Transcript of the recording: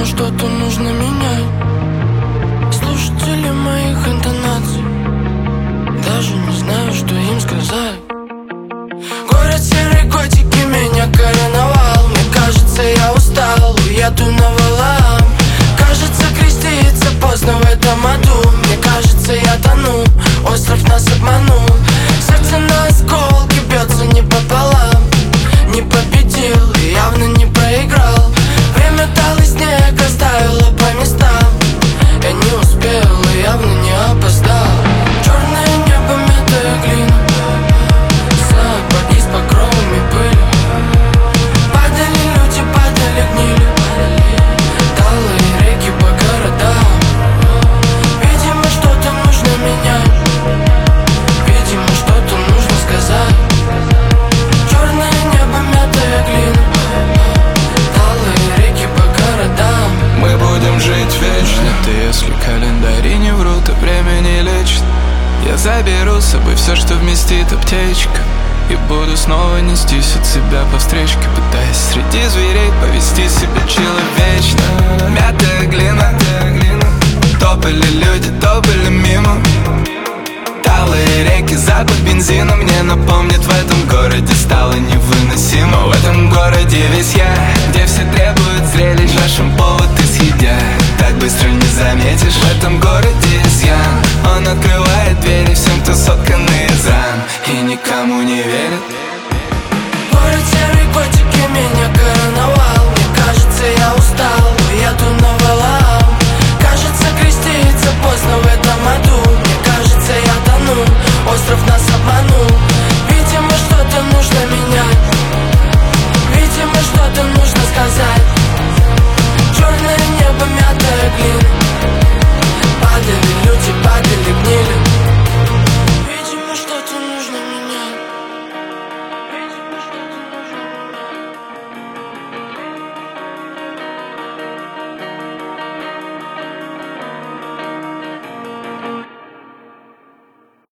Видимо, что-то нужно менять. Слушатели моих интонаций даже не знаю, что им сказать. Город серой готики меня короновал. Мне кажется, я устал, уеду на валам. Кажется, креститься поздно в этом аду. Мне кажется, я тону, остров нас обманул. Сердце на осколки бьется не пополам. Не победил и явно не проиграл. Время талый снег оставило по местам. Я не успел и явно не опоздал. Черное небо, мятая глина, сапоги с покровами пыли. Падали люди, падали гнили. Талые реки по городам. Видимо, что-то нужно менять. Видимо, что-то нужно сказать. Черное небо, мятая глина, талые реки по городам. Мы будем жить вечно. Ты, если календари не врут, а время не лечит, я заберу с собой все, что вместит аптечка, и буду снова нестись от себя по встречке, пытаясь среди зверей повести себя человечно. Мятая глина, топали люди, топали мимо. Талые реки, запах бензина мне напомнит, в этом городе стало невыносимо. В этом городе весь я, где все требуют зрелищ, нашим повод и съедят, так быстро не заметишь. В этом городе изъян, он открывает двери всем, кто соткан из ран и никому не верит.